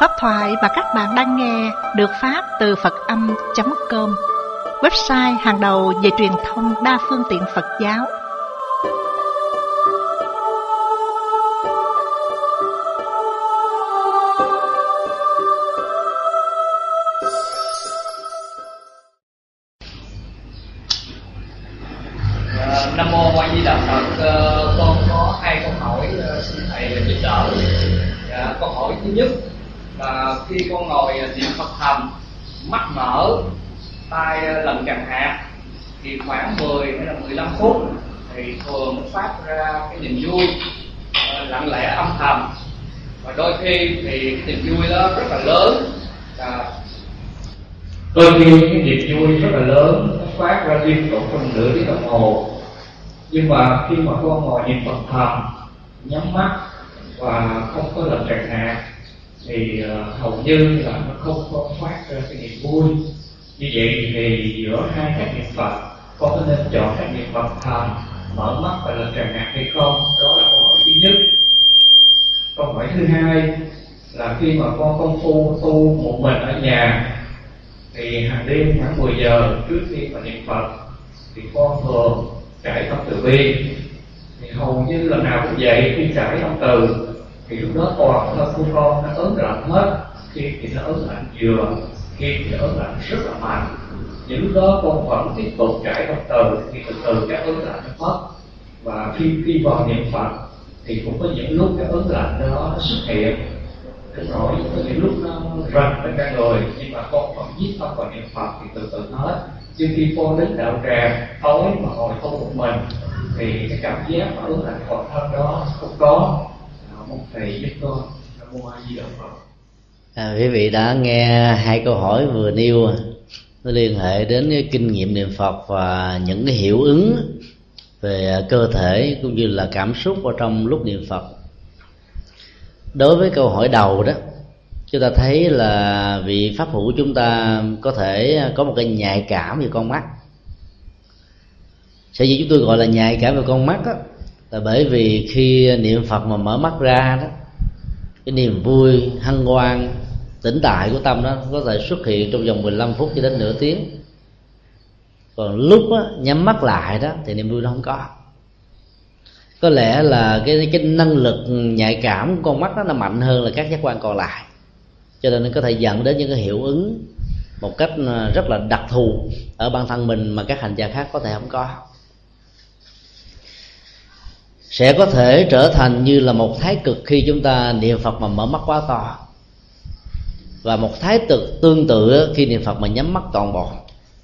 Pháp thoại mà các bạn đang nghe được phát từ Phật-âm.com, website hàng đầu về truyền thông đa phương tiện Phật giáo. Nam mô A Di Đà Phật. Con có hai câu hỏi xin thầy giúp đỡ. Câu hỏi thứ nhất là khi con ngồi niệm Phật thầm, mắt mở, tay lần chằng hạt, thì khoảng 10 hay là 15 phút thì thường nó phát ra cái niềm vui lặng lẽ âm thầm, và đôi khi thì cái niềm vui đó rất là lớn. Đôi khi cái niềm vui rất là lớn nó phát ra liên tục trong nửa tiếng đồng hồ. Nhưng mà khi mà con ngồi niệm Phật thầm, nhắm mắt và không có lần tràn hạt thì hầu như là nó không có phát ra cái niềm vui. Như vậy thì giữa hai cách niệm Phật, con có nên chọn cách niệm Phật thầm, mở mắt và lần tràn hạt hay không? Đó là câu hỏi thứ nhất. Câu hỏi thứ hai là khi mà con công phu tu một mình ở nhà thì hàng đêm khoảng 10 giờ trước khi mà niệm Phật thì con thường trải tâm từ bi. Thì hầu như lần nào cũng vậy, khi trải tâm từ thì lúc đó toàn thân của con nó ớn lạnh hết. Khi thì nó ớn lạnh vừa, khi thì ớn lạnh rất là mạnh. Những lúc đó con vẫn tiếp tục trải tâm từ thì từ từ cái ớn lạnh nó mất. Và khi vào niệm Phật thì cũng có những lúc cái ớn lạnh đó nó xuất hiện. Đúng rồi, có những lúc nó rần lên cả người, nhưng mà con vẫn nhiếp tâm vào niệm Phật thì từ từ hết. Chứ khi con đến đạo tràng tối mà ngồi tu một mình thì cái cảm giác mà ớn lạnh toàn thân đó không có. Mong thầy giúp con. Nam mô A Di Đà Phật. Quý vị đã nghe hai câu hỏi vừa nêu, nó liên hệ đến cái kinh nghiệm niệm Phật và những cái hiệu ứng về cơ thể cũng như là cảm xúc ở trong lúc niệm Phật. Đối với câu hỏi đầu đó, chúng ta thấy là vị pháp hữu chúng ta có thể có một cái nhạy cảm về con mắt. Sở dĩ chúng tôi gọi là nhạy cảm về con mắt đó, là bởi vì khi niệm Phật mà mở mắt ra đó, cái niềm vui, hân hoan, tĩnh tại của tâm đó có thể xuất hiện trong vòng 15 phút cho đến nửa tiếng. Còn lúc đó, nhắm mắt lại đó thì niềm vui nó không có. Có lẽ là cái năng lực nhạy cảm của con mắt đó nó mạnh hơn là các giác quan còn lại, cho nên nó có thể dẫn đến những cái hiệu ứng một cách rất là đặc thù ở bản thân mình mà các hành giả khác có thể không có. Sẽ có thể trở thành như là một thái cực khi chúng ta niệm Phật mà mở mắt quá to, và một thái cực tương tự khi niệm Phật mà nhắm mắt toàn bộ.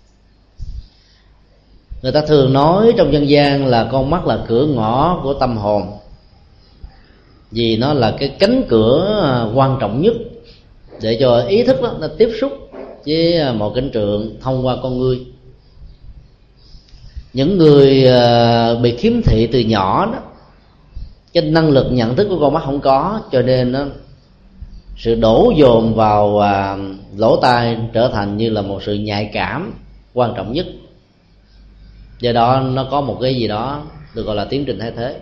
Người ta thường nói trong dân gian là con mắt là cửa ngõ của tâm hồn, vì nó là cái cánh cửa quan trọng nhất để cho ý thức đó, nó tiếp xúc với một cảnh tượng thông qua con ngươi. Những người bị khiếm thị từ nhỏ đó, cái năng lực nhận thức của con mắt không có, cho nên nó sự đổ dồn vào lỗ tai trở thành như là một sự nhạy cảm quan trọng nhất. Do đó nó có một cái gì đó được gọi là tiến trình thay thế.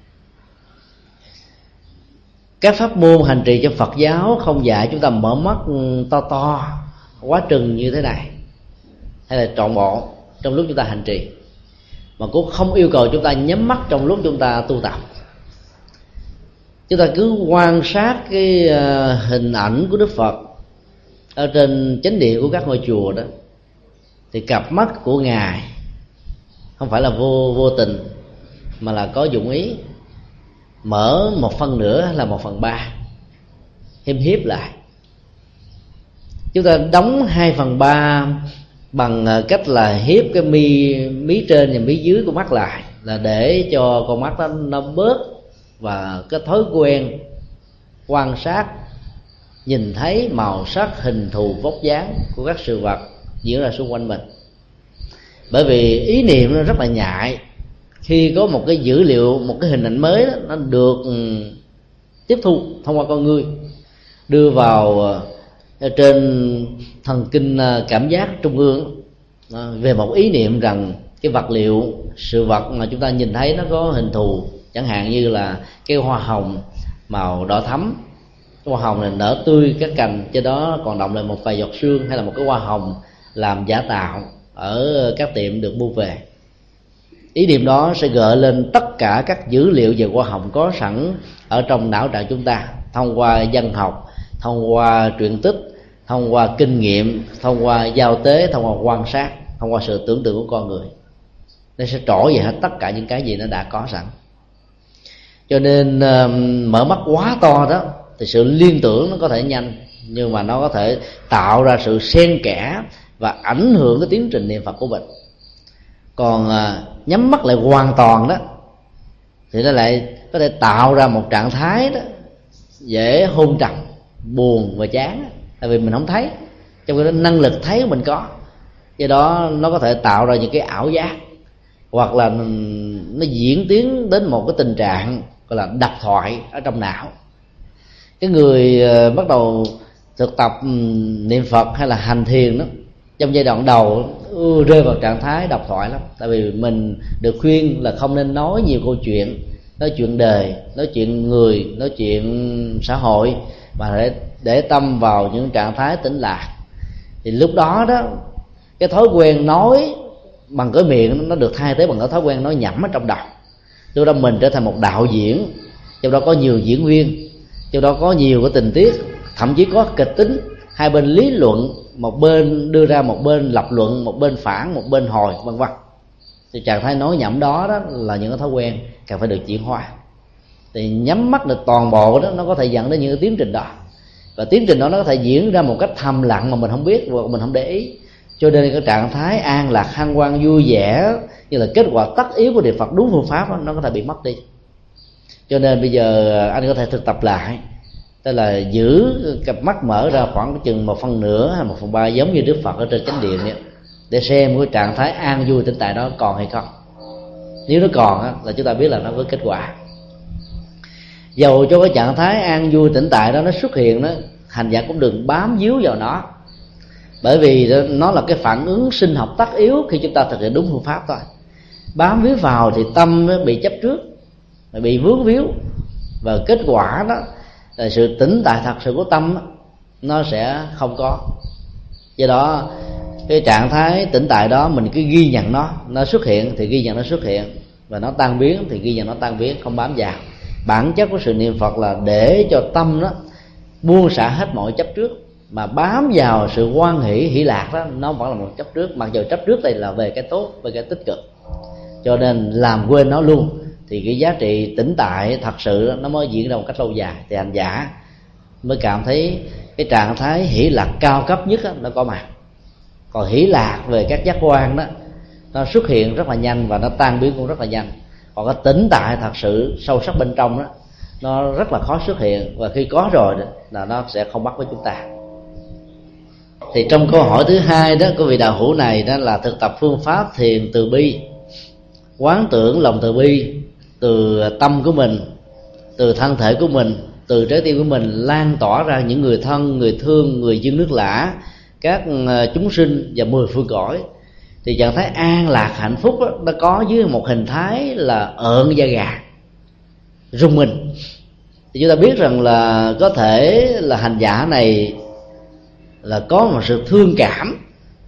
Các pháp môn hành trì trong Phật giáo không dạy chúng ta mở mắt to to quá trừng như thế này, hay là trọn bộ trong lúc chúng ta hành trì, mà cũng không yêu cầu chúng ta nhắm mắt trong lúc chúng ta tu tập. Chúng ta cứ quan sát cái hình ảnh của Đức Phật ở trên chánh điện của các ngôi chùa đó, thì cặp mắt của Ngài không phải là vô tình, mà là có dụng ý. Mở 1/4 hay là 1/3, hiếp lại. Chúng ta đóng 2/3 bằng cách là hiếp cái mí trên và mí dưới của mắt lại, là để cho con mắt đó nó bớt và cái thói quen quan sát, nhìn thấy màu sắc, hình thù, vóc dáng của các sự vật diễn ra xung quanh mình. Bởi vì ý niệm nó rất là nhạy. Khi có một cái dữ liệu, một cái hình ảnh mới đó, nó được tiếp thu thông qua con ngươi, đưa vào trên thần kinh cảm giác trung ương về một ý niệm rằng cái vật liệu, sự vật mà chúng ta nhìn thấy nó có hình thù, chẳng hạn như là cái hoa hồng màu đỏ thắm Hoa hồng này nở tươi, các cành trên đó còn đọng lại một vài giọt sương, hay là một cái hoa hồng làm giả tạo ở các tiệm được mua về. Ý niệm đó sẽ gợi lên tất cả các dữ liệu về hoa hồng có sẵn ở trong não trạng chúng ta, thông qua văn học, thông qua truyện tích, thông qua kinh nghiệm, thông qua giao tế, thông qua quan sát, thông qua sự tưởng tượng của con người. Nó sẽ trỗi về hết tất cả những cái gì nó đã có sẵn. Cho nên mở mắt quá to đó thì sự liên tưởng nó có thể nhanh, nhưng mà nó có thể tạo ra sự xen kẽ và ảnh hưởng cái tiến trình niệm Phật của mình. Còn nhắm mắt lại hoàn toàn đó thì nó lại có thể tạo ra một trạng thái đó dễ hôn trầm, buồn và chán, tại vì mình không thấy, trong cái năng lực thấy của mình có, do đó nó có thể tạo ra những cái ảo giác, hoặc là nó diễn tiến đến một cái tình trạng gọi là độc thoại ở trong não. Cái người bắt đầu thực tập niệm Phật hay là hành thiền đó, trong giai đoạn đầu rơi vào trạng thái độc thoại lắm, tại vì mình được khuyên là không nên nói nhiều câu chuyện, nói chuyện đời, nói chuyện người, nói chuyện xã hội, mà để tâm vào những trạng thái tĩnh lạc. Thì lúc đó đó, cái thói quen nói bằng cái miệng nó được thay thế bằng cái thói quen nói nhẩm ở trong đầu. Lúc đó mình trở thành một đạo diễn, trong đó có nhiều diễn viên, trong đó có nhiều cái tình tiết, thậm chí có kịch tính, hai bên lý luận, một bên đưa ra một bên lập luận, một bên phản, một bên hồi, vân vân. Thì trạng thái nói nhẩm đó, đó là những cái thói quen cần phải được chuyển hóa. Thì nhắm mắt được toàn bộ đó, nó có thể dẫn đến những cái tiến trình đó, và tiến trình đó nó có thể diễn ra một cách thầm lặng mà mình không biết và mình không để ý. Cho nên cái trạng thái an lạc, hân hoan, vui vẻ như là kết quả tất yếu của niệm Phật đúng phương pháp đó, nó có thể bị mất đi. Cho nên bây giờ anh có thể thực tập lại, tức là giữ cặp mắt mở ra khoảng chừng 1/2 hay 1/3 giống như Đức Phật ở trên chánh điện ấy, để xem cái trạng thái an vui tĩnh tại đó còn hay không. Nếu nó còn á, là chúng ta biết là nó có kết quả. Dầu cho cái trạng thái an vui tĩnh tại đó nó xuất hiện đó, hành giả cũng đừng bám víu vào nó, bởi vì nó là cái phản ứng sinh học tất yếu khi chúng ta thực hiện đúng phương pháp thôi. Bám víu vào thì tâm nó bị chấp trước, bị vướng víu, và kết quả đó là sự tĩnh tại thật sự của tâm đó, nó sẽ không có. Do đó cái trạng thái tĩnh tại đó mình cứ ghi nhận nó xuất hiện thì ghi nhận nó xuất hiện, và nó tan biến thì ghi nhận nó tan biến, không bám vào. Bản chất của sự niệm Phật là để cho tâm nó buông xả hết mọi chấp trước, mà bám vào sự hoan hỷ hỷ lạc đó, nó vẫn là một chấp trước, mặc dù chấp trước đây là về cái tốt, về cái tích cực. Cho nên làm quên nó luôn thì cái giá trị tĩnh tại thật sự nó mới diễn ra một cách lâu dài, thì hành giả mới cảm thấy cái trạng thái hỷ lạc cao cấp nhất đó, nó có mặt. Còn hỷ lạc về các giác quan đó, nó xuất hiện rất là nhanh và nó tan biến cũng rất là nhanh. Còn cái tĩnh tại thật sự sâu sắc bên trong đó, nó rất là khó xuất hiện, và khi có rồi đó, là nó sẽ không bắt với chúng ta. Thì trong câu hỏi thứ hai đó của vị đạo hữu này, đó là thực tập phương pháp thiền từ bi, quán tưởng lòng từ bi từ tâm của mình, từ thân thể của mình, từ trái tim của mình lan tỏa ra những người thân, người thương, người dân nước lã, các chúng sinh và 10 phương cõi. Thì trạng thái an lạc hạnh phúc đó, nó có dưới một hình thái là ợn da gà, rung mình. Thì chúng ta biết rằng là có thể là hành giả này là có một sự thương cảm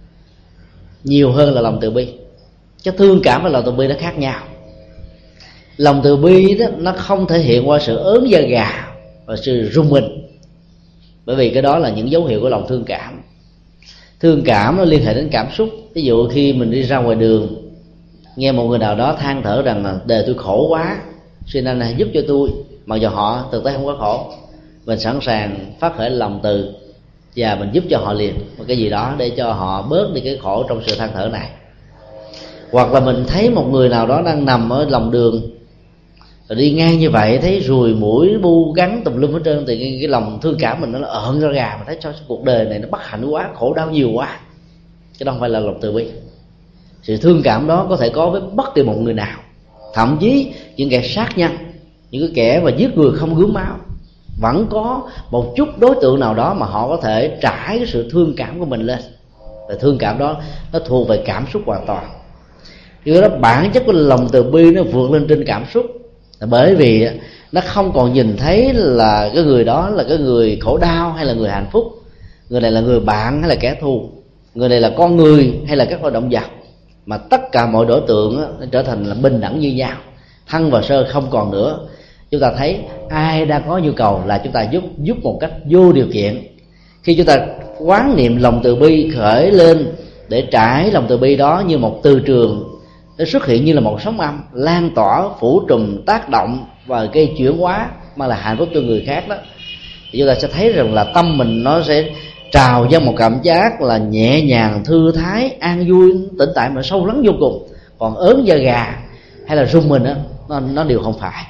nhiều hơn là lòng từ bi. Cái thương cảm và lòng từ bi nó khác nhau. Lòng từ bi đó nó không thể hiện qua sự ớn da gà và sự rung mình, bởi vì cái đó là những dấu hiệu của lòng thương cảm. Thương cảm nó liên hệ đến cảm xúc. Ví dụ khi mình đi ra ngoài đường, nghe một người nào đó than thở rằng là đời tôi khổ quá, xin anh hãy giúp cho tôi, mặc dù họ thực tế không có khổ, mình sẵn sàng phát khởi lòng từ và mình giúp cho họ liền một cái gì đó để cho họ bớt đi cái khổ trong sự than thở này. Hoặc là mình thấy một người nào đó đang nằm ở lòng đường, rồi đi ngang như vậy thấy ruồi muỗi bu gắn tùm lum hết trơn, thì cái lòng thương cảm mình nó ợn ra gà, mình thấy cho cuộc đời này nó bất hạnh quá, khổ đau nhiều quá. Chứ đó không phải là lòng từ bi. Sự thương cảm đó có thể có với bất kỳ một người nào, thậm chí những kẻ sát nhân, những cái kẻ mà giết người không gớm máu, vẫn có một chút đối tượng nào đó mà họ có thể trải cái sự thương cảm của mình lên. Và thương cảm đó nó thuộc về cảm xúc hoàn toàn. Do đó bản chất của lòng từ bi nó vượt lên trên cảm xúc, bởi vì nó không còn nhìn thấy là cái người đó là cái người khổ đau hay là người hạnh phúc, người này là người bạn hay là kẻ thù, người này là con người hay là các loài động vật, mà tất cả mọi đối tượng nó trở thành là bình đẳng như nhau, thân và sơ không còn nữa. Chúng ta thấy ai đang có nhu cầu là chúng ta giúp một cách vô điều kiện. Khi chúng ta quán niệm lòng từ bi khởi lên để trải lòng từ bi đó như một từ trường, nó xuất hiện như là một sóng âm lan tỏa, phủ trùm, tác động và gây chuyển hóa mà là hạnh phúc cho người khác đó, thì chúng ta sẽ thấy rằng là tâm mình nó sẽ trào ra một cảm giác là nhẹ nhàng, thư thái, an vui, tĩnh tại mà sâu lắng vô cùng. Còn ớn da gà hay là rung mình đó, nó đều không phải.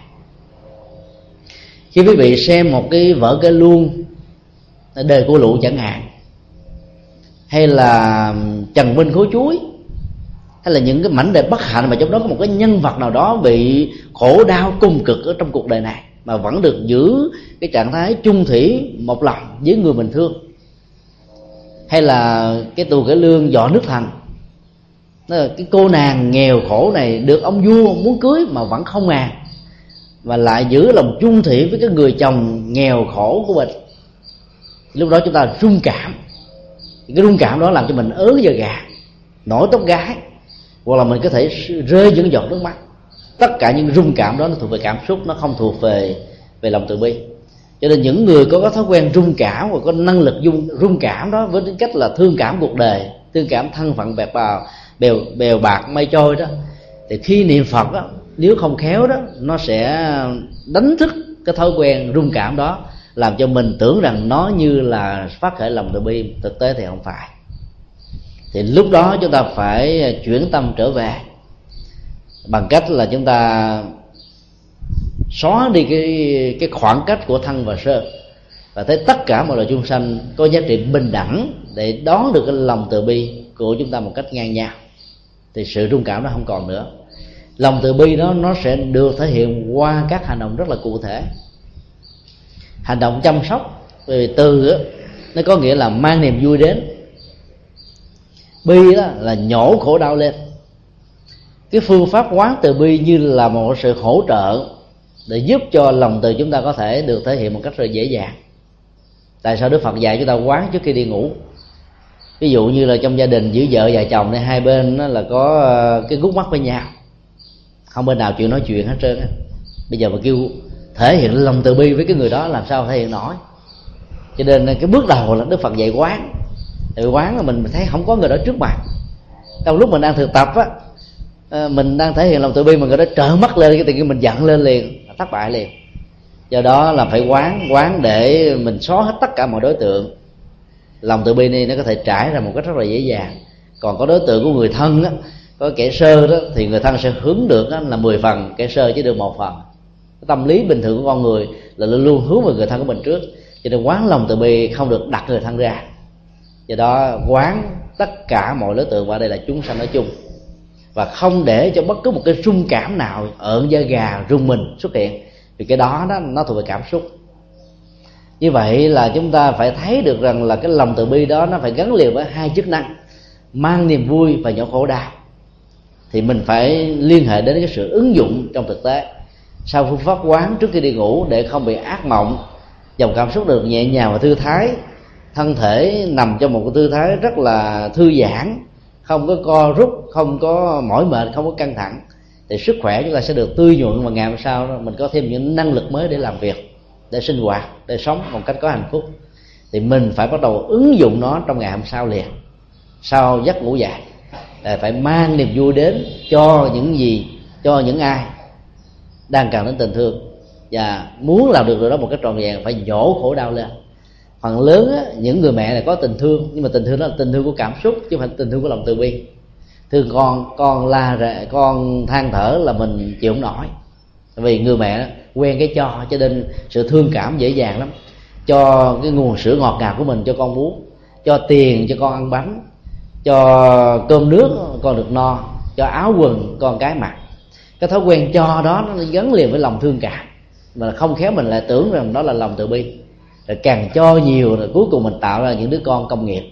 Khi quý vị xem một cái vở cải lương Đời Cô Lụ chẳng hạn, hay là Trần Minh Khối Chuối, hay là những cái mảnh đề bất hạnh mà trong đó có một cái nhân vật nào đó bị khổ đau cùng cực ở trong cuộc đời này mà vẫn được giữ cái trạng thái chung thủy một lòng với người mình thương, hay là cái tù cải lương Võ Nước Thành, cái cô nàng nghèo khổ này được ông vua muốn cưới mà vẫn không màng, và lại giữ lòng chung thủy với cái người chồng nghèo khổ của mình. Lúc đó chúng ta rung cảm, cái rung cảm đó làm cho mình ớn da gà, nổi tóc gáy, hoặc là mình có thể rơi những giọt nước mắt. Tất cả những rung cảm đó nó thuộc về cảm xúc, nó không thuộc về lòng từ bi. Cho nên những người có thói quen rung cảm và có năng lực rung cảm đó với tính cách là thương cảm cuộc đời, thương cảm thân phận bèo bạc mây trôi đó, thì khi niệm Phật đó, nếu không khéo đó, nó sẽ đánh thức cái thói quen rung cảm đó, làm cho mình tưởng rằng nó như là phát khởi lòng từ bi, thực tế thì không phải. Thì lúc đó chúng ta phải chuyển tâm trở về bằng cách là chúng ta xóa đi cái khoảng cách của thân và sơ, và thấy tất cả mọi loài chúng sanh có giá trị bình đẳng để đón được cái lòng từ bi của chúng ta một cách ngang nhau, thì sự rung cảm nó không còn nữa. Lòng từ bi đó nó sẽ được thể hiện qua các hành động rất là cụ thể. Hành động chăm sóc về từ đó, nó có nghĩa là mang niềm vui đến. Bi đó là nhổ khổ đau lên. Cái phương pháp quán từ bi như là một sự hỗ trợ để giúp cho lòng từ chúng ta có thể được thể hiện một cách rất dễ dàng. Tại sao Đức Phật dạy chúng ta quán trước khi đi ngủ? Ví dụ như là trong gia đình giữa vợ và chồng này, hai bên là có cái gút mắt với nhau, không bên nào chịu nói chuyện hết trơn á. Bây giờ mà kêu thể hiện lòng từ bi với cái người đó làm sao thể hiện nổi. Cho nên cái bước đầu là Đức Phật dạy quán. Thì quán là mình thấy không có người đó trước mặt. Trong lúc mình đang thực tập á, mình đang thể hiện lòng từ bi mà người đó trợn mắt lên, cái tự nhiên mình giận lên liền, thất bại liền. Do đó là phải quán để mình xóa hết tất cả mọi đối tượng. Lòng từ bi này nó có thể trải ra một cách rất là dễ dàng. Còn có đối tượng của người thân á, có kẻ sơ đó, thì người thân sẽ hướng được là 10 phần, kẻ sơ chỉ được 1 phần. Cái tâm lý bình thường của con người là luôn luôn hướng về người thân của mình trước, cho nên quán lòng từ bi không được đặt người thân ra. Do đó quán tất cả mọi đối tượng, và đây là chúng sanh nói chung, và không để cho bất cứ một cái rung cảm nào, ợn da gà, rung mình xuất hiện, vì cái đó nó thuộc về cảm xúc. Như vậy là chúng ta phải thấy được rằng là cái lòng từ bi đó nó phải gắn liền với hai chức năng: mang niềm vui và nhỏ khổ đau. Thì mình phải liên hệ đến cái sự ứng dụng trong thực tế. Sau phương pháp quán trước khi đi ngủ, để không bị ác mộng, dòng cảm xúc được nhẹ nhàng và thư thái, thân thể nằm trong một cái tư thái rất là thư giãn, không có co rút, không có mỏi mệt, không có căng thẳng, thì sức khỏe chúng ta sẽ được tươi nhuận, và ngày hôm sau đó mình có thêm những năng lực mới để làm việc, để sinh hoạt, để sống một cách có hạnh phúc. Thì mình phải bắt đầu ứng dụng nó trong ngày hôm sau liền, sau giấc ngủ dậy, để phải mang niềm vui đến cho những ai đang cần đến tình thương, và muốn làm được điều đó một cách trọn vẹn phải nhổ khổ đau lên. Phần lớn á, những người mẹ này có tình thương, nhưng mà tình thương đó là tình thương của cảm xúc, chứ không phải tình thương của lòng từ bi. Thương con la rệ, con than thở là mình chịu không nổi, vì người mẹ quen cái cho nên sự thương cảm dễ dàng lắm. Cho cái nguồn sữa ngọt ngào của mình cho con bú, cho tiền cho con ăn bánh, cho cơm nước con được no, cho áo quần con cái mặc. Cái thói quen cho đó nó gắn liền với lòng thương cảm, mà không khéo mình lại tưởng rằng đó là lòng từ bi. Rồi càng cho nhiều rồi cuối cùng mình tạo ra những đứa con công nghiệp,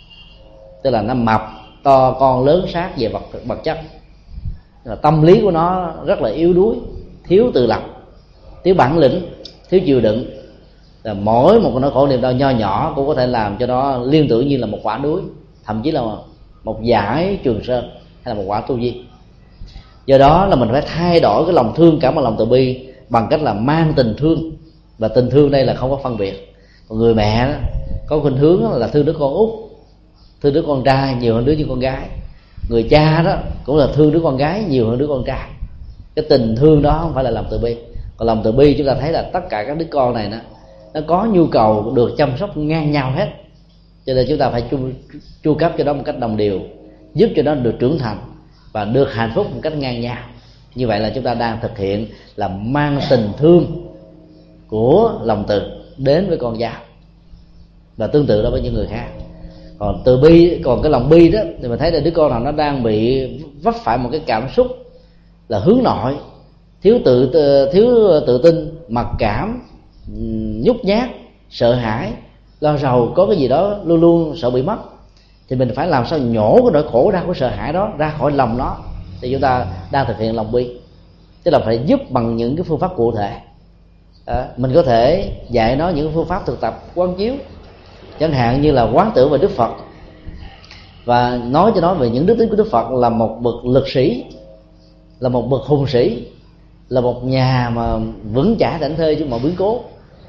tức là nó mập to, con lớn sát về vật chất. Tâm lý của nó rất là yếu đuối, thiếu tự lập, thiếu bản lĩnh, thiếu chịu đựng, là mỗi một nỗi khổ niềm đau nho nhỏ cũng có thể làm cho nó liên tưởng như là một quả núi, thậm chí là một dải Trường Sơn hay là một quả Tu Di. Do đó là mình phải thay đổi cái lòng thương cảm bằng lòng từ bi bằng cách là mang tình thương. Và tình thương đây là không có phân biệt. Còn người mẹ đó, có khuynh hướng là thương đứa con út, thương đứa con trai nhiều hơn đứa con gái. Người cha đó cũng là thương đứa con gái nhiều hơn đứa con trai. Cái tình thương đó không phải là lòng từ bi. Còn lòng từ bi chúng ta thấy là tất cả các đứa con này nó có nhu cầu được chăm sóc ngang nhau hết, cho nên chúng ta phải chu cấp cho nó một cách đồng đều, giúp cho nó được trưởng thành và được hạnh phúc một cách ngang nhau. Như vậy là chúng ta đang thực hiện là mang tình thương của lòng từ đến với con dao, và tương tự đó với những người khác. Còn từ bi, còn cái lòng bi đó thì mình thấy là đứa con nào nó đang bị vấp phải một cái cảm xúc là hướng nội, thiếu tự tin, mặc cảm, nhút nhát, sợ hãi, lo rầu, có cái gì đó luôn luôn sợ bị mất, thì mình phải làm sao nhổ cái nỗi khổ đau của sợ hãi đó ra khỏi lòng nó. Thì chúng ta đang thực hiện lòng bi, tức là phải giúp bằng những cái phương pháp cụ thể. Mình có thể dạy nó những phương pháp thực tập quán chiếu, chẳng hạn như là quán tưởng về Đức Phật và nói cho nó về những đức tính của Đức Phật là một bậc lực sĩ, là một bậc hùng sĩ, là một nhà mà vững chãi thảnh thơi chứ mà biến cố,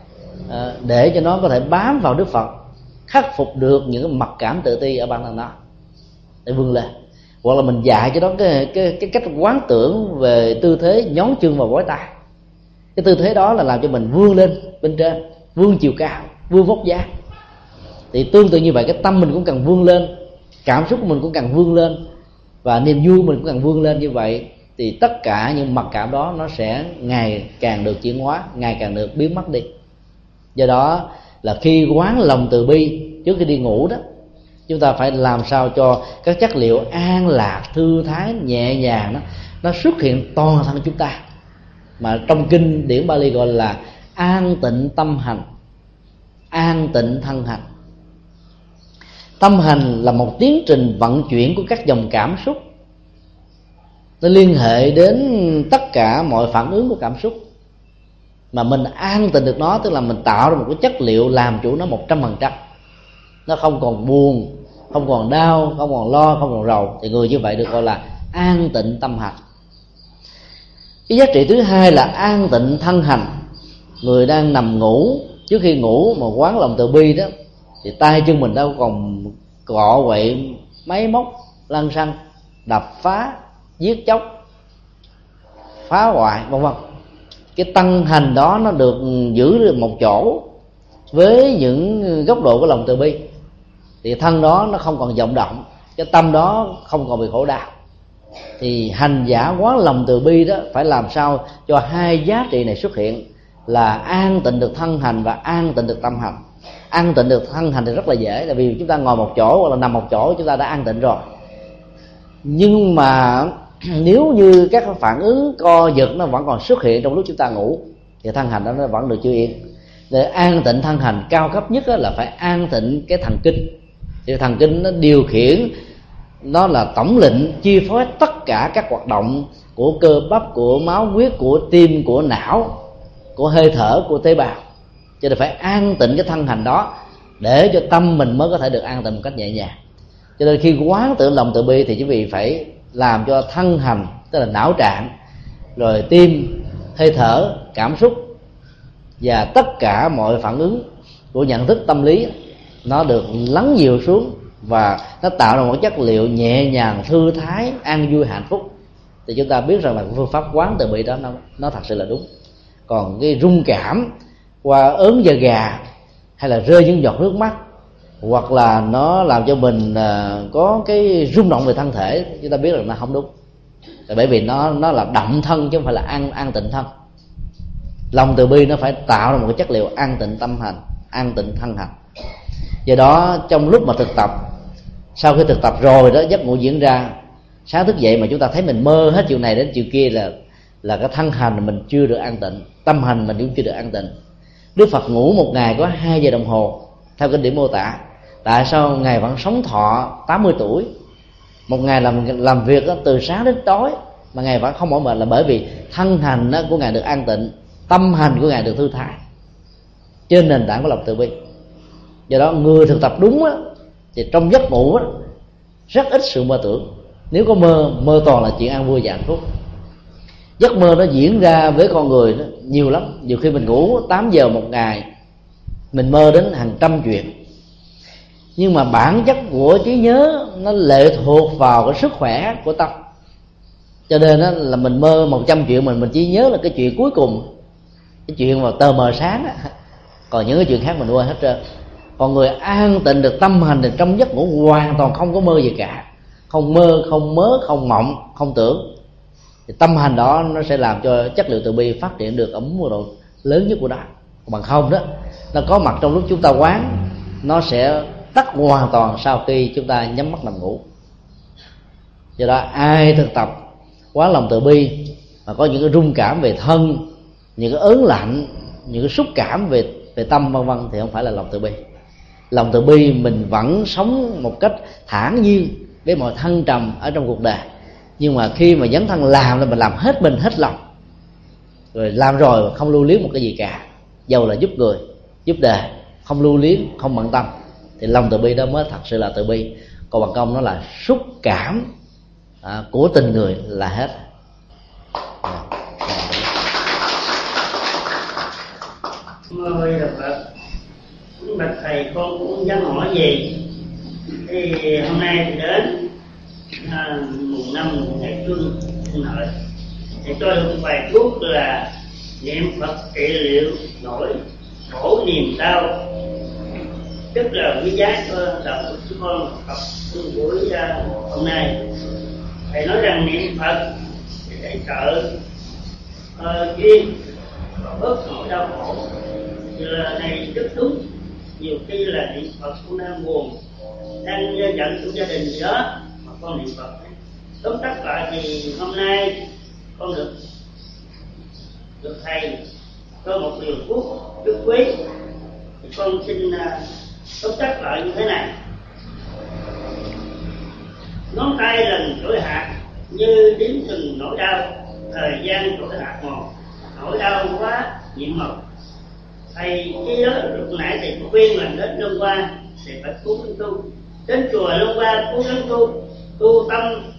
để cho nó có thể bám vào Đức Phật, khắc phục được những cái mặc cảm tự ti ở bản thân nó để vươn lên. Hoặc là mình dạy cho nó cái cách quán tưởng về tư thế nhón chân vào gối tay. Cái tư thế đó là làm cho mình vươn lên bên trên, vươn chiều cao, vươn vóc dáng. Thì tương tự như vậy, cái tâm mình cũng cần vươn lên, cảm xúc của mình cũng cần vươn lên, và niềm vui mình cũng cần vươn lên. Như vậy thì tất cả những mặc cảm đó nó sẽ ngày càng được chuyển hóa, ngày càng được biến mất đi. Do đó là khi quán lòng từ bi trước khi đi ngủ đó, chúng ta phải làm sao cho các chất liệu an lạc, thư thái, nhẹ nhàng đó nó xuất hiện toàn thân chúng ta, mà trong kinh điển Bali gọi là an tịnh tâm hành, an tịnh thân hành. Tâm hành là một tiến trình vận chuyển của các dòng cảm xúc, nó liên hệ đến tất cả mọi phản ứng của cảm xúc. Mà mình an tịnh được nó, tức là mình tạo ra một cái chất liệu làm chủ nó 100%. Nó không còn buồn, không còn đau, không còn lo, không còn rầu, thì người như vậy được gọi là an tịnh tâm hành. Cái giá trị thứ hai là an tịnh thân hành. Người đang nằm ngủ, trước khi ngủ mà quán lòng từ bi đó, thì tay chân mình đâu còn cọ quậy máy móc lăng xăng, đập phá, giết chóc, phá hoại vân vân. Cái thân hành đó nó được giữ được một chỗ với những góc độ của lòng từ bi, thì thân đó nó không còn vọng động, cái tâm đó không còn bị khổ đau. Thì hành giả quán lòng từ bi đó phải làm sao cho hai giá trị này xuất hiện, là an tịnh được thân hành và an tịnh được tâm hành. An tịnh được thân hành thì rất là dễ, tại vì chúng ta ngồi một chỗ hoặc là nằm một chỗ chúng ta đã an tịnh rồi. Nhưng mà nếu như các phản ứng co giật nó vẫn còn xuất hiện trong lúc chúng ta ngủ, thì thân hành đó nó vẫn được chưa yên. Để an tịnh thân hành cao cấp nhất là phải an tịnh cái thần kinh. Thì thần kinh nó điều khiển, nó là tổng lệnh chi phối tất cả các hoạt động của cơ bắp, của máu huyết, của tim, của não, của hơi thở, của tế bào. Cho nên phải an tịnh cái thân hành đó để cho tâm mình mới có thể được an tịnh một cách nhẹ nhàng. Cho nên khi quán tưởng lòng từ bi thì quý vị phải làm cho thân hành, tức là não trạng, rồi tim, hơi thở, cảm xúc và tất cả mọi phản ứng của nhận thức tâm lý nó được lắng dịu xuống, và nó tạo ra một chất liệu nhẹ nhàng, thư thái, an vui, hạnh phúc. Thì chúng ta biết rằng là phương pháp quán từ bi đó nó thật sự là đúng. Còn cái rung cảm qua ớn da gà, hay là rơi những giọt nước mắt, hoặc là nó làm cho mình có cái rung động về thân thể, chúng ta biết rằng nó không đúng. Bởi vì nó là động thân chứ không phải là an tịnh thân. Lòng từ bi nó phải tạo ra một cái chất liệu an tịnh tâm hành, an tịnh thân hành. Do đó trong lúc mà thực tập, sau khi thực tập rồi đó, giấc ngủ diễn ra, sáng thức dậy mà chúng ta thấy mình mơ hết chiều này đến chiều kia, là cái thân hành mình chưa được an tịnh, tâm hành mình cũng chưa được an tịnh. Đức Phật ngủ một ngày có 2 giờ đồng hồ theo kinh điển mô tả. Tại sao Ngài vẫn sống thọ 80 tuổi? Một ngày làm việc đó, từ sáng đến tối mà Ngài vẫn không mỏi mệt, là bởi vì thân hành đó của Ngài được an tịnh. tâm hành của ngài được thư thái trên nền tảng của lòng từ bi. Do đó người thực tập đúng á, thì trong giấc ngủ á, rất ít sự mơ tưởng. Nếu có mơ toàn là chuyện ăn vui và hạnh phúc. Giấc mơ nó diễn ra với con người đó nhiều lắm. Nhiều khi mình ngủ 8 giờ một ngày, mình mơ đến hàng trăm chuyện. Nhưng mà bản chất của trí nhớ nó lệ thuộc vào cái sức khỏe của tâm. Cho nên đó là mình mơ 100 chuyện, mình chỉ nhớ là cái chuyện cuối cùng, cái chuyện vào tờ mờ sáng đó. Còn những cái chuyện khác mình quên hết trơn. Còn người an tịnh được tâm hành thì trong giấc ngủ hoàn toàn không có mơ gì cả. Không mơ, không mớ, không mộng, không tưởng. Thì tâm hành đó nó sẽ làm cho chất liệu từ bi phát triển được ở mức độ lớn nhất của nó. Bằng không đó, nó có mặt trong lúc chúng ta quán, nó sẽ tắt hoàn toàn sau khi chúng ta nhắm mắt nằm ngủ. Do đó ai thực tập quán lòng từ bi mà có những cái rung cảm về thân, những cái ớn lạnh, những cái xúc cảm về tâm vân vân thì không phải là lòng từ bi. Lòng từ bi mình vẫn sống một cách thản nhiên với mọi thăng trầm ở trong cuộc đời. Nhưng mà khi mà dấn thân làm là mình làm hết mình hết lòng, rồi làm rồi không lưu luyến một cái gì cả, dầu là giúp người, giúp đời, không lưu luyến, không bận tâm, thì lòng từ bi đó mới thật sự là từ bi. Còn bằng công nó là xúc cảm của tình người là hết. Mời được Phật, bạch thầy con cũng dám hỏi gì. Thì hôm nay thì đến mùng 5 ngày Xuân Hợi, thì tôi được bài thuốc là niệm Phật trị liệu nỗi khổ niềm đau, rất là quý giá cho đạo của chúng con học buổi hôm nay. Thầy nói rằng niệm Phật để trợ duyên bớt nỗi đau khổ, thì là này rất đúng. Nhiều khi là niệm Phật cũng đang buồn, đang giận của gia đình gì đó mà con niệm Phật. Tóm tắt lại thì hôm nay con được thầy cho một liều thuốc rất quý, thì con xin tóm tắt lại như thế này. Ngón tay lần trỗi hạt như đếm từng nỗi đau, thời gian trỗi hạt một, nỗi đau quá nhiệm màu. Thầy khi đó lúc nãy thầy có khuyên là đến Long Hoa thì phải cố gắng tu, đến chùa Long Hoa cố gắng tu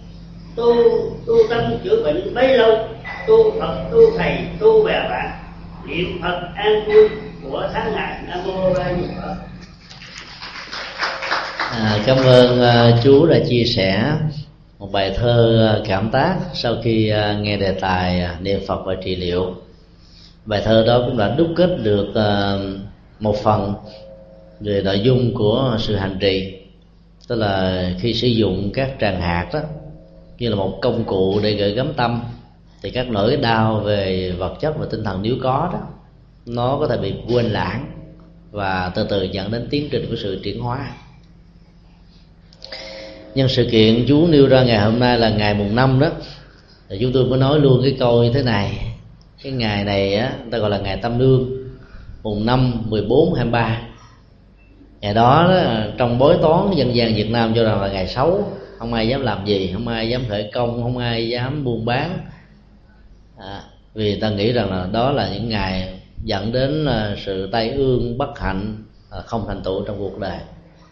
tâm chữa bệnh bấy lâu, tu Phật, tu thầy, tu bè bạn, niệm Phật an vui của tháng ngày. Nam mô A Di Đà Phật. Cảm ơn chú đã chia sẻ một bài thơ cảm tác sau khi nghe đề tài niệm Phật và trị liệu. Bài thơ đó cũng đã đúc kết được một phần về nội dung của sự hành trì, tức là khi sử dụng các tràng hạt đó như là một công cụ để gửi gắm tâm, thì các nỗi đau về vật chất và tinh thần nếu có đó, nó có thể bị quên lãng và từ từ dẫn đến tiến trình của sự chuyển hóa. Nhân sự kiện chú nêu ra ngày hôm nay là ngày mùng 5 đó, thì chúng tôi mới nói luôn cái câu như thế này. Cái ngày này á, ta gọi là ngày Tam Lương, mùng 5, 14, 23. Ngày đó, trong bói toán dân gian Việt Nam cho rằng là ngày xấu, không ai dám làm gì, không ai dám khởi công, không ai dám buôn bán, vì ta nghĩ rằng là đó là những ngày dẫn đến sự tai ương, bất hạnh, không thành tựu trong cuộc đời.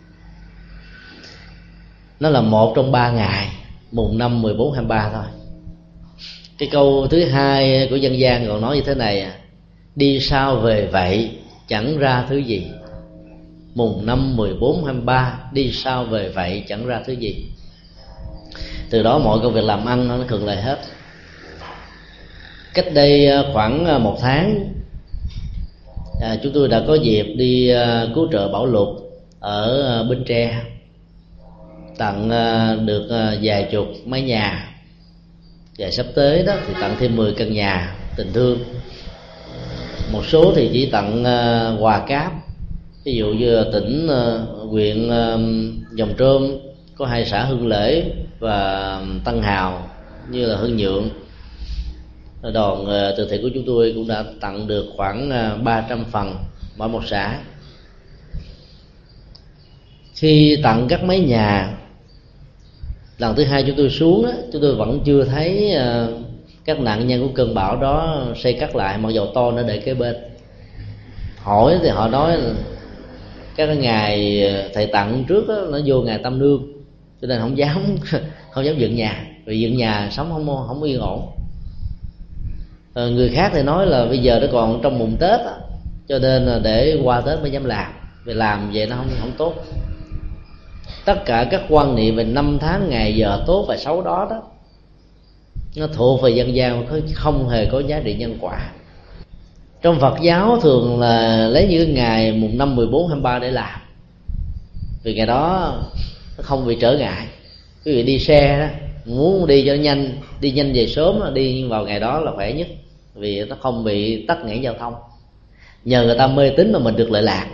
Nó là một trong 3 ngày, mùng 5, 14, 23 thôi. Cái câu thứ hai của dân gian còn nói như thế này: đi sao về vậy chẳng ra thứ gì. Mùng 5, 14, 23 đi sao về vậy chẳng ra thứ gì. Từ đó mọi công việc làm ăn nó thuận lợi hết. Cách đây khoảng 1 tháng, chúng tôi đã có dịp đi cứu trợ bão lụt ở Bến Tre, tặng được vài chục mái nhà, và sắp tới đó thì tặng thêm 10 căn nhà tình thương. Một số thì chỉ tặng quà cáp, ví dụ như tỉnh huyện Dòng Trôm có 2 xã Hưng Lễ và Tân Hào như là Hưng Nhượng. Đoàn từ thiện của chúng tôi cũng đã tặng được khoảng 300 phần mỗi một xã. Khi tặng các mái nhà lần thứ hai chúng tôi xuống đó, chúng tôi vẫn chưa thấy các nạn nhân của cơn bão đó xây cất lại, mặc dầu to nó để kế bên. Hỏi thì họ nói là các ngài thầy tặng trước đó, nó vô ngày Tâm Nương, cho nên không dám dựng nhà, vì dựng nhà sống không yên ổn. Người khác thì nói là bây giờ nó còn trong mùng Tết đó, cho nên là để qua Tết mới dám làm, vì làm vậy nó không tốt. Tất cả các quan niệm về năm tháng ngày giờ tốt và xấu đó nó thuộc về dân gian, không hề có giá trị nhân quả. Trong Phật giáo thường là lấy những ngày mùng 5, 14, 23 để làm, vì ngày đó nó không bị trở ngại. Quý vị đi xe đó, muốn đi cho nhanh, đi nhanh về sớm, đi vào ngày đó là khỏe nhất, vì nó không bị tắc nghẽn giao thông. Nhờ người ta mê tín mà mình được lợi lạc.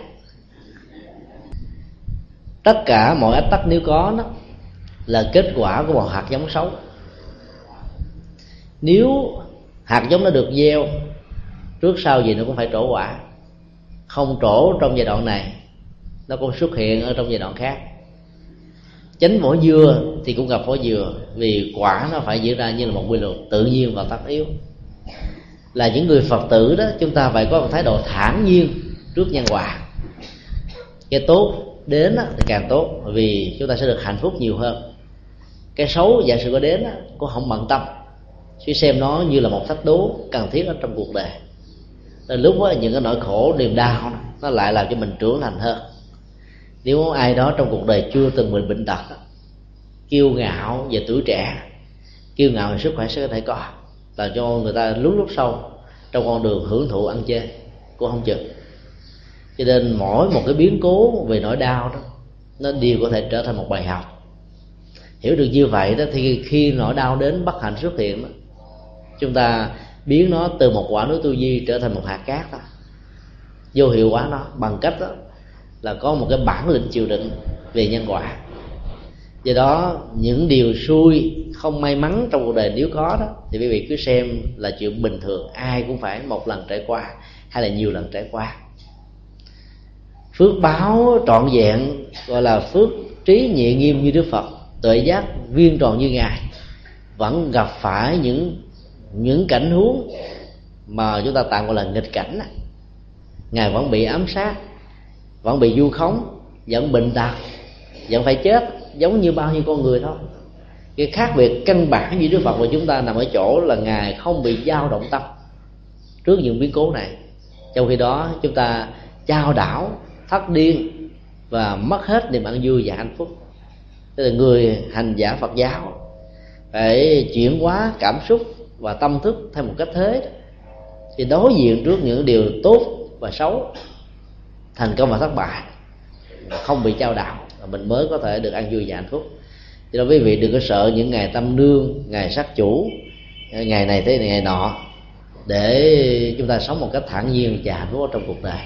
Tất cả mọi ách tắc nếu có đó là kết quả của một hạt giống xấu. Nếu hạt giống nó được gieo, trước sau gì nó cũng phải trổ quả. Không trổ trong giai đoạn này, nó cũng xuất hiện ở trong giai đoạn khác. Chánh vỏ dưa thì cũng gặp vỏ dừa, vì quả nó phải diễn ra như là một quy luật tự nhiên và tất yếu. Là những người Phật tử đó, chúng ta phải có một thái độ thản nhiên trước nhân quả. Cái tốt đến thì càng tốt, vì chúng ta sẽ được hạnh phúc nhiều hơn. Cái xấu giả sử có đến cũng không bận tâm, chỉ xem nó như là một thách đố cần thiết ở trong cuộc đời. Đến lúc đó, những cái nỗi khổ niềm đau nó lại làm cho mình trưởng thành hơn. Nếu ai đó trong cuộc đời chưa từng bị bệnh tật, kiêu ngạo về tuổi trẻ, kiêu ngạo về sức khỏe sẽ có thể có, làm cho người ta lúc sâu trong con đường hưởng thụ ăn chơi cũng không chừng. Cho nên mỗi một cái biến cố về nỗi đau đó, nó đều có thể trở thành một bài học. Hiểu được như vậy đó, thì khi nỗi đau đến bất hạnh xuất hiện đó, chúng ta biến nó từ một quả núi tu di trở thành một hạt cát đó, vô hiệu hóa nó bằng cách đó là có một cái bản lĩnh chịu đựng về nhân quả. Do đó những điều xui không may mắn trong cuộc đời nếu có đó, thì quý vị cứ xem là chuyện bình thường, ai cũng phải một lần trải qua hay là nhiều lần trải qua. Phước báo trọn vẹn gọi là phước trí nhẹ nghiêm như Đức Phật, tuệ giác viên tròn như Ngài, vẫn gặp phải những cảnh huống mà chúng ta tạm gọi là nghịch cảnh. Ngài vẫn bị ám sát, vẫn bị vu khống, vẫn bệnh tật, vẫn phải chết giống như bao nhiêu con người thôi. Cái khác biệt căn bản giữa Đức Phật và chúng ta nằm ở chỗ là Ngài không bị dao động tâm trước những biến cố này. Trong khi đó chúng ta chao đảo, thất điên và mất hết niềm an vui và hạnh phúc. Tức là người hành giả Phật giáo phải chuyển hóa cảm xúc và tâm thức theo một cách thế, thì đối diện trước những điều tốt và xấu, thành công và thất bại, không bị chao đảo, mình mới có thể được an vui và hạnh phúc. Cho nên quý vị đừng có sợ những ngày Tâm Nương, ngày sát chủ, ngày này thế này ngày nọ, để chúng ta sống một cách thản nhiên và hạnh phúc trong cuộc đời.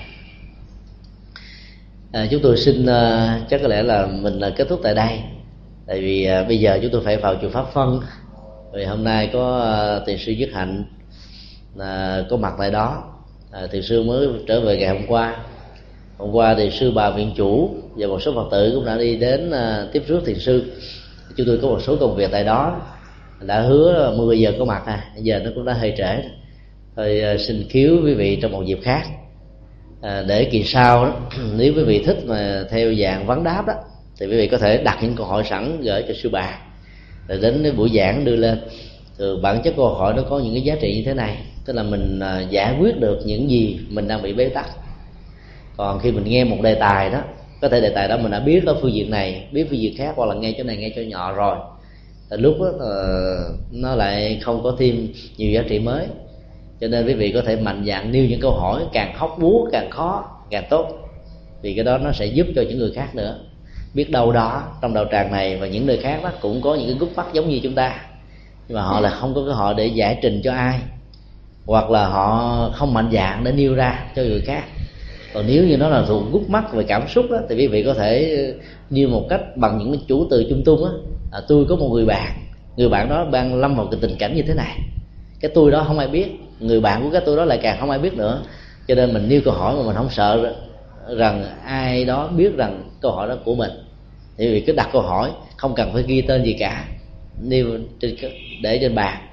Chúng tôi xin chắc có lẽ là mình kết thúc tại đây, tại vì bây giờ chúng tôi phải vào chùa Pháp Phân. Vì hôm nay có thiền sư Dứt Hạnh có mặt tại đó. Thiền sư mới trở về ngày hôm qua. Hôm qua thì sư bà viện chủ và một số Phật tử cũng đã đi đến tiếp rước thiền sư. Chúng tôi có một số công việc tại đó, đã hứa 10 giờ có mặt, giờ nó cũng đã hơi trễ. Thôi xin cứu quý vị trong một dịp khác, để kỳ sau đó, nếu quý vị thích mà theo dạng vấn đáp đó, thì quý vị có thể đặt những câu hỏi sẵn gửi cho sư bà, rồi đến cái buổi giảng đưa lên. Từ bản chất câu hỏi nó có những cái giá trị như thế này, tức là mình giải quyết được những gì mình đang bị bế tắc. Còn khi mình nghe một đề tài đó, có thể đề tài đó mình đã biết ở phương diện này, biết phương diện khác, hoặc là nghe chỗ này nghe chỗ nhỏ rồi, lúc đó nó lại không có thêm nhiều giá trị mới. Cho nên quý vị có thể mạnh dạn nêu những câu hỏi, càng hóc búa càng khó càng tốt, vì cái đó nó sẽ giúp cho những người khác nữa. Biết đâu đó trong đạo tràng này và những nơi khác đó cũng có những cái gút mắt giống như chúng ta, nhưng mà họ là không có cơ hội để giải trình cho ai, hoặc là họ không mạnh dạn để nêu ra cho người khác. Còn nếu như nó là thuộc gút mắt về cảm xúc đó, thì quý vị có thể nêu một cách bằng những chủ từ chung tung á. Tôi có một người bạn đó đang lâm vào cái tình cảnh như thế này, cái tôi đó không ai biết, người bạn của cái tôi đó lại càng không ai biết nữa. Cho nên mình nêu câu hỏi mà mình không sợ rằng ai đó biết rằng câu hỏi đó của mình, thì vì cứ đặt câu hỏi, không cần phải ghi tên gì cả, nêu để trên bàn,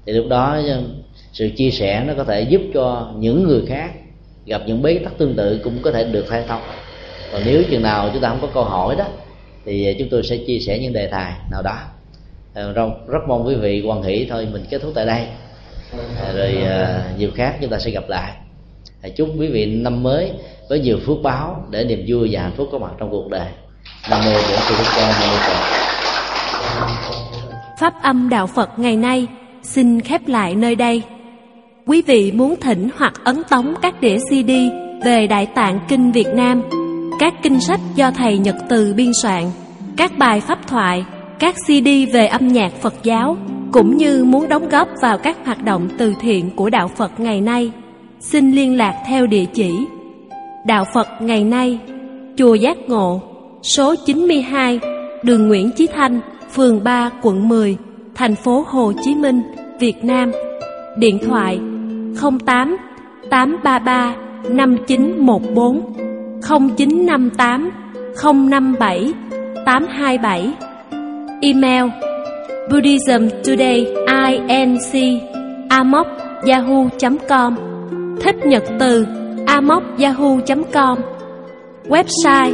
thì lúc đó sự chia sẻ nó có thể giúp cho những người khác gặp những bế tắc tương tự cũng có thể được khai thông. Còn nếu chừng nào chúng ta không có câu hỏi đó thì chúng tôi sẽ chia sẻ những đề tài nào đó. Rất mong quý vị hoan hỷ thôi, mình kết thúc tại đây, rồi dịp khác chúng ta sẽ gặp lại. Chúc quý vị năm mới với nhiều phước báo để niềm vui và hạnh phúc có mặt trong cuộc đời. Nam mô Bổn Sư Thích Ca Mâu Ni Phật. Pháp âm Đạo Phật ngày nay xin khép lại nơi đây. Quý vị muốn thỉnh hoặc ấn tống các đĩa CD về Đại Tạng Kinh Việt Nam, các kinh sách do thầy Nhật Từ biên soạn, các bài pháp thoại, các CD về âm nhạc Phật giáo, cũng như muốn đóng góp vào các hoạt động từ thiện của Đạo Phật ngày nay, xin liên lạc theo địa chỉ Đạo Phật ngày nay, Chùa Giác Ngộ, số 92, đường Nguyễn Chí Thanh, phường 3, quận 10, thành phố Hồ Chí Minh, Việt Nam. Điện thoại 08 833 5914, 0958 057 827. Email buddhismtoday@yahoo.com, Thích Nhật Từ @yahoo.com. Website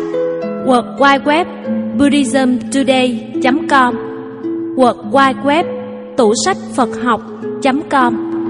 www.buddhismtoday.com, www.tủ sách Phật học.com.